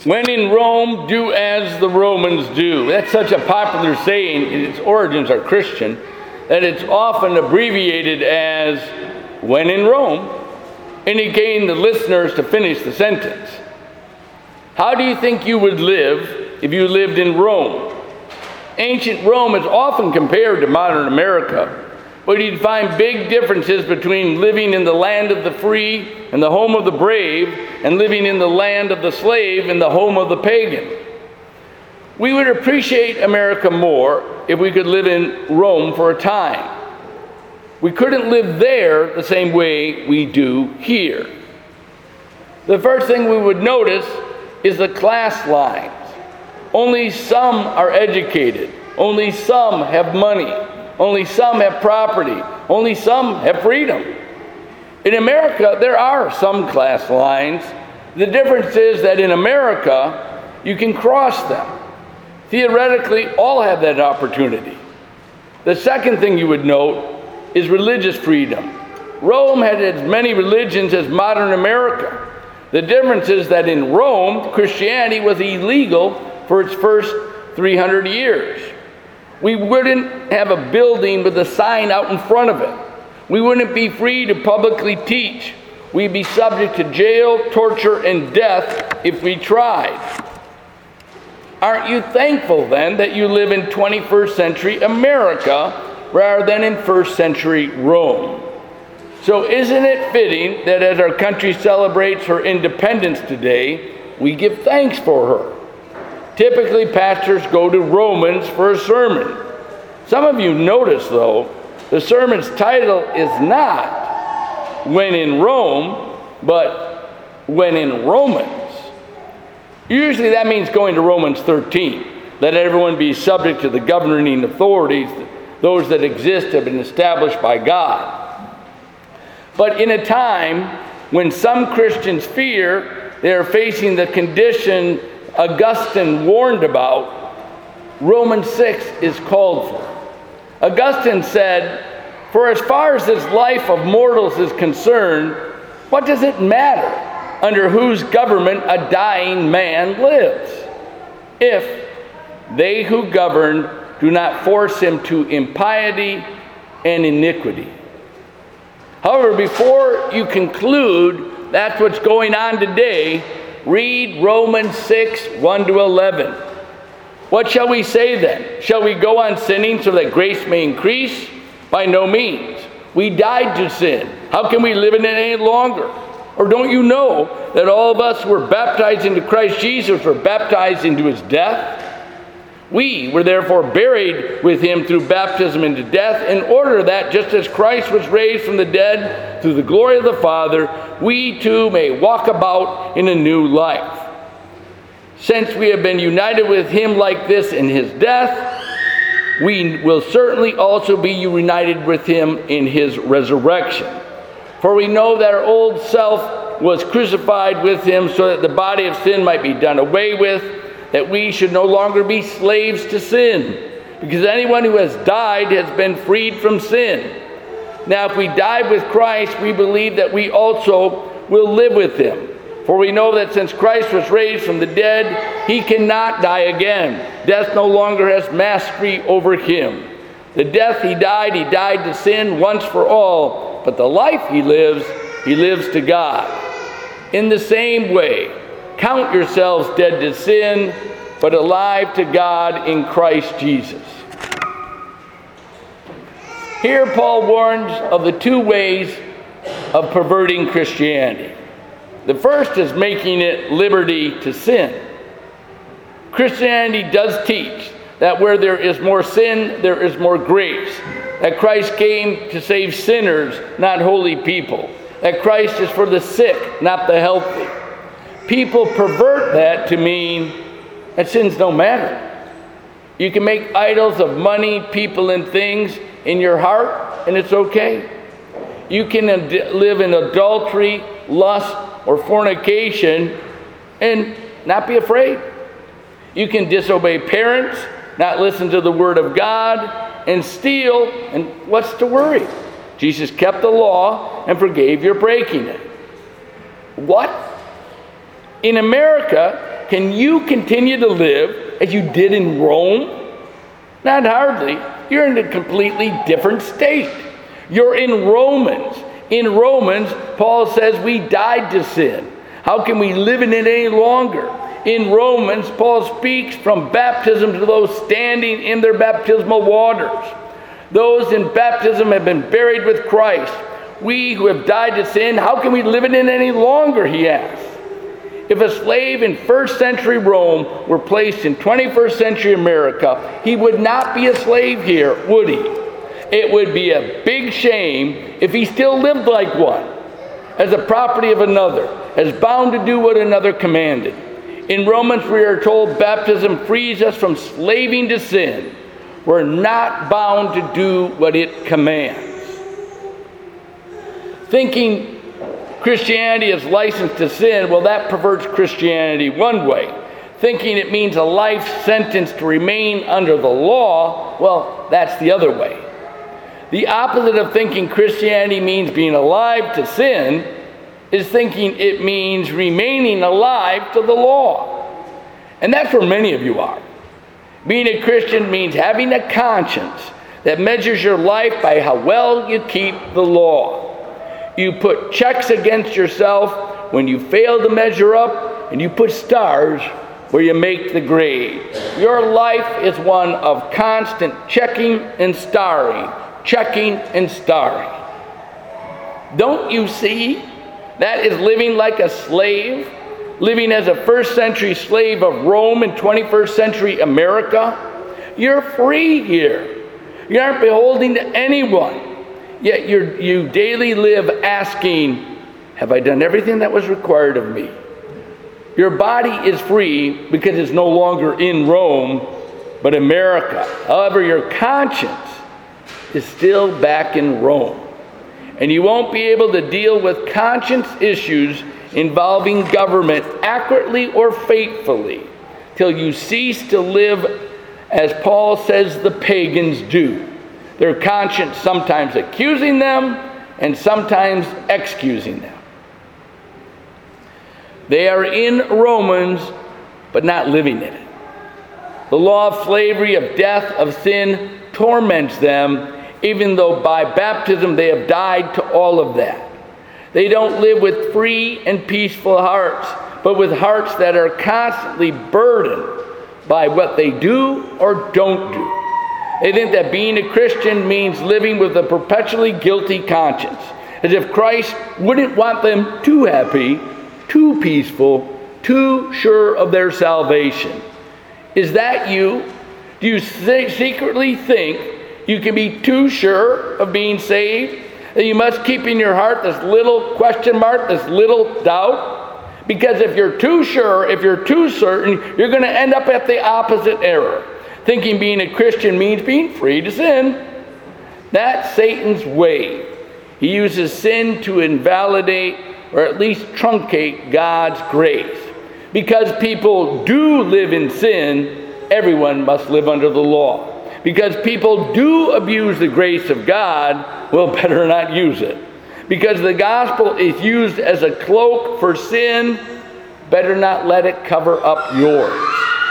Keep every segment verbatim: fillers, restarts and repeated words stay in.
When in Rome, do as the Romans do. That's such a popular saying, its origins are Christian, that it's often abbreviated as when in Rome, indicating the listeners to finish the sentence. How do you think you would live if you lived in Rome? Ancient Rome is often compared to modern America, but you'd find big differences between living in the land of the free and the home of the brave, and living in the land of the slave and the home of the pagan. We would appreciate America more if we could live in Rome for a time. We couldn't live there the same way we do here. The first thing we would notice is the class lines. Only some are educated. Only some have money. Only some have property. Only some have freedom. In America, there are some class lines. The difference is that in America, you can cross them. Theoretically, all have that opportunity. The second thing you would note is religious freedom. Rome had as many religions as modern America. The difference is that in Rome, Christianity was illegal for its first three hundred years. We wouldn't have a building with a sign out in front of it. We wouldn't be free to publicly teach. We'd be subject to jail, torture, and death if we tried. Aren't you thankful then that you live in twenty-first century America rather than in first century Rome? So isn't it fitting that as our country celebrates her independence today, we give thanks for her? Typically, pastors go to Romans for a sermon. Some of you notice, though, the sermon's title is not When in Rome, but When in Romans. Usually that means going to Romans thirteen. Let everyone be subject to the governing authorities. Those that exist have been established by God. But in a time when some Christians fear they are facing the condition Augustine warned about, Romans six is called for. Augustine said, "For as far as this life of mortals is concerned, what does it matter under whose government a dying man lives, if they who govern do not force him to impiety and iniquity?" However, before you conclude that's what's going on today, read Romans six, one to eleven. What shall we say then? Shall we go on sinning so that grace may increase? By no means. We died to sin. How can we live in it any longer? Or don't you know that all of us who were baptized into Christ Jesus were baptized into his death? We were therefore buried with him through baptism into death, in order that, just as Christ was raised from the dead through the glory of the Father, we too may walk about in a new life. Since we have been united with him like this in his death, we will certainly also be united with him in his resurrection. For we know that our old self was crucified with him so that the body of sin might be done away with, that we should no longer be slaves to sin, because anyone who has died has been freed from sin. Now if we died with Christ, we believe that we also will live with him. For we know that since Christ was raised from the dead, he cannot die again. Death no longer has mastery over him. The death he died, he died to sin once for all, but the life he lives, he lives to God. In the same way, count yourselves dead to sin, but alive to God in Christ Jesus. Here Paul warns of the two ways of perverting Christianity. The first is making it liberty to sin. Christianity does teach that where there is more sin, there is more grace. That Christ came to save sinners, not holy people. That Christ is for the sick, not the healthy. People pervert that to mean that sins don't matter. You can make idols of money, people, and things in your heart, and it's okay. You can ad- live in adultery, lust, or fornication and not be afraid. You can disobey parents, not listen to the word of God, and steal, and what's to worry? Jesus kept the law and forgave your breaking it. What? In America, can you continue to live as you did in Rome? Not hardly. You're in a completely different state. You're in Romans. In Romans, Paul says we died to sin. How can we live in it any longer? In Romans, Paul speaks from baptism to those standing in their baptismal waters. Those in baptism have been buried with Christ. We who have died to sin, how can we live in it any longer, he asks. If a slave in first century Rome were placed in twenty-first century America, he would not be a slave here, would he? It would be a big shame if he still lived like one, as the property of another, as bound to do what another commanded. In Romans, we are told baptism frees us from slaving to sin. We're not bound to do what it commands. Thinking Christianity is licensed to sin, well, that perverts Christianity one way. Thinking it means a life sentence to remain under the law, well, that's the other way. The opposite of thinking Christianity means being alive to sin is thinking it means remaining alive to the law. And that's where many of you are. Being a Christian means having a conscience that measures your life by how well you keep the law. You put checks against yourself when you fail to measure up, and you put stars where you make the grade. Your life is one of constant checking and starring, checking and starring. Don't you see? That is living like a slave, living as a first century slave of Rome in twenty-first century America. You're free here. You aren't beholden to anyone. Yet you're, you daily live asking, have I done everything that was required of me? Your body is free because it's no longer in Rome, but America. However, your conscience is still back in Rome. And you won't be able to deal with conscience issues involving government accurately or faithfully till you cease to live as Paul says the pagans do. Their conscience sometimes accusing them and sometimes excusing them. They are in Romans, but not living in it. The law of slavery, of death, of sin torments them, even though by baptism they have died to all of that. They don't live with free and peaceful hearts, but with hearts that are constantly burdened by what they do or don't do. They think that being a Christian means living with a perpetually guilty conscience, as if Christ wouldn't want them too happy, too peaceful, too sure of their salvation. Is that you? Do you secretly think you can be too sure of being saved? That you must keep in your heart this little question mark, this little doubt? Because if you're too sure, if you're too certain, you're going to end up at the opposite error. Thinking being a Christian means being free to sin. That's Satan's way. He uses sin to invalidate or at least truncate God's grace. Because people do live in sin, everyone must live under the law. Because people do abuse the grace of God, well, better not use it. Because the gospel is used as a cloak for sin, better not let it cover up yours.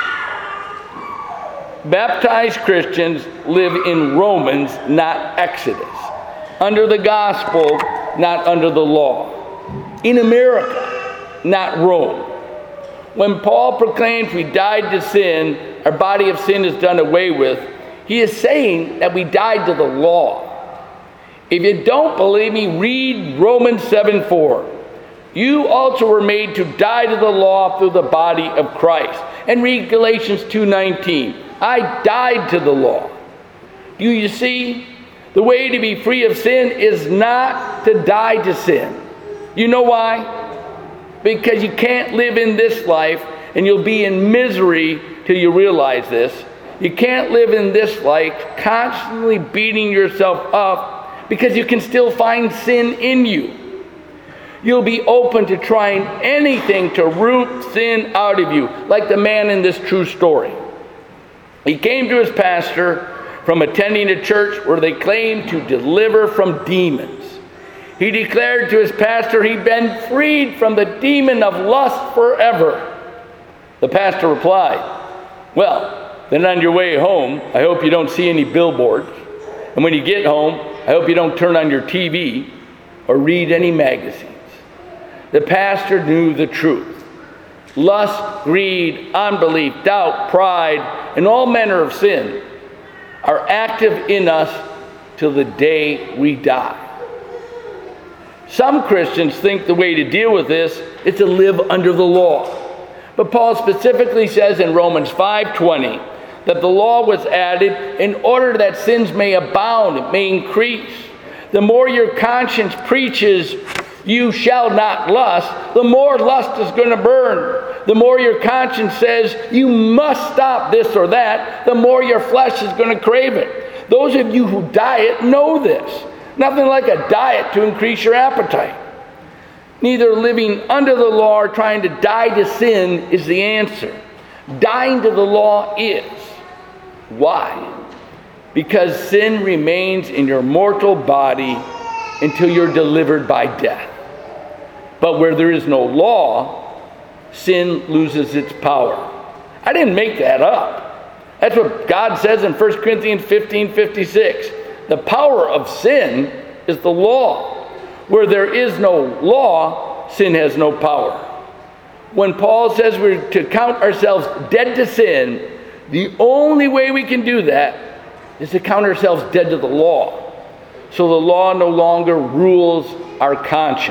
Baptized Christians live in Romans, not Exodus. Under the gospel, not under the law. In America, not Rome. When Paul proclaims we died to sin, our body of sin is done away with, he is saying that we died to the law. If you don't believe me, read Romans seven four. You also were made to die to the law through the body of Christ. And read Galatians two nineteen. I died to the law. Do you see? The way to be free of sin is not to die to sin. You know why? Because you can't live in this life, and you'll be in misery till you realize this. You can't live in this life constantly beating yourself up because you can still find sin in you. You'll be open to trying anything to root sin out of you, like the man in this true story. He came to his pastor from attending a church where they claimed to deliver from demons. He declared to his pastor he'd been freed from the demon of lust forever. The pastor replied, "Well, then on your way home, I hope you don't see any billboards. And when you get home, I hope you don't turn on your T V or read any magazines." The pastor knew the truth. Lust, greed, unbelief, doubt, pride, and all manner of sin are active in us till the day we die. Some Christians think the way to deal with this is to live under the law. But Paul specifically says in Romans five twenty that the law was added in order that sins may abound, it may increase. The more your conscience preaches, "You shall not lust," the more lust is going to burn. The more your conscience says, "You must stop this or that," the more your flesh is going to crave it. Those of you who diet know this. Nothing like a diet to increase your appetite. Neither living under the law or trying to die to sin is the answer. Dying to the law is. Why? Because sin remains in your mortal body until you're delivered by death. But where there is no law, sin loses its power. I didn't make that up. That's what God says in First Corinthians fifteen fifty-six. The power of sin is the law. Where there is no law, sin has no power. When Paul says we're to count ourselves dead to sin, the only way we can do that is to count ourselves dead to the law. So the law no longer rules our conscience.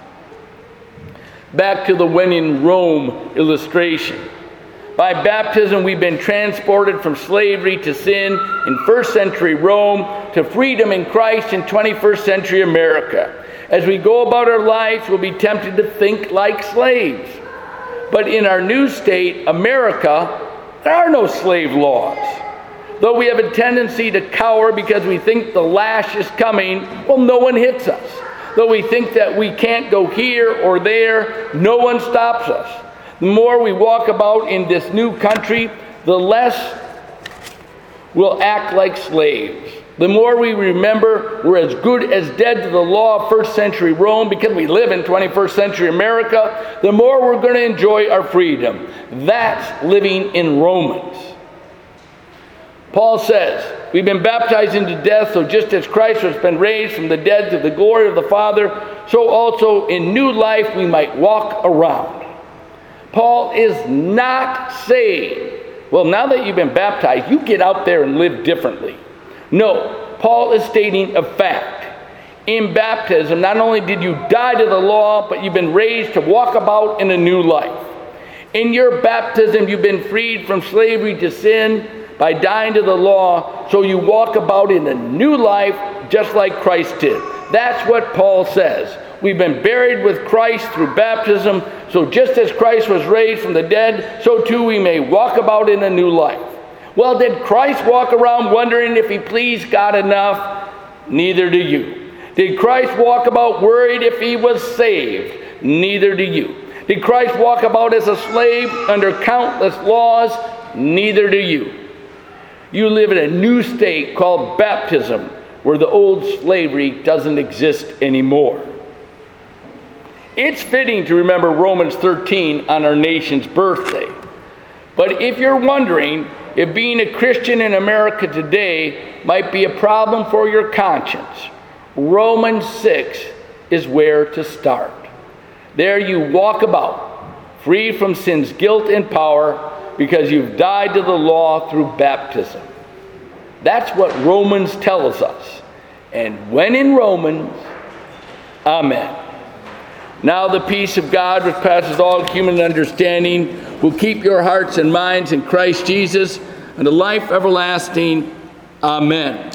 Back to the when in Rome illustration. By baptism, we've been transported from slavery to sin in first century Rome to freedom in Christ in twenty-first century America. As we go about our lives, we'll be tempted to think like slaves. But in our new state, America, there are no slave laws. Though we have a tendency to cower because we think the lash is coming, well, no one hits us. Though we think that we can't go here or there, no one stops us. The more we walk about in this new country, the less we'll act like slaves. The more we remember we're as good as dead to the law of first century Rome because we live in twenty-first century America, the more we're going to enjoy our freedom. That's living in Romans. Paul says, we've been baptized into death, so just as Christ has been raised from the dead to the glory of the Father, so also in new life we might walk around. Paul is not saying, well, now that you've been baptized, you get out there and live differently. No, Paul is stating a fact. In baptism, not only did you die to the law, but you've been raised to walk about in a new life. In your baptism, you've been freed from slavery to sin by dying to the law, so you walk about in a new life just like Christ did. That's what Paul says. We've been buried with Christ through baptism, so just as Christ was raised from the dead, so too we may walk about in a new life. Well, did Christ walk around wondering if he pleased God enough? Neither do you. Did Christ walk about worried if he was saved? Neither do you. Did Christ walk about as a slave under countless laws? Neither do you. You live in a new state called baptism, where the old slavery doesn't exist anymore. It's fitting to remember Romans thirteen on our nation's birthday. But if you're wondering if being a Christian in America today might be a problem for your conscience, Romans six is where to start. There you walk about, free from sin's guilt and power, because you've died to the law through baptism. That's what Romans tells us. And when in Romans, amen. Now the peace of God, which passes all human understanding, will keep your hearts and minds in Christ Jesus unto life everlasting. Amen.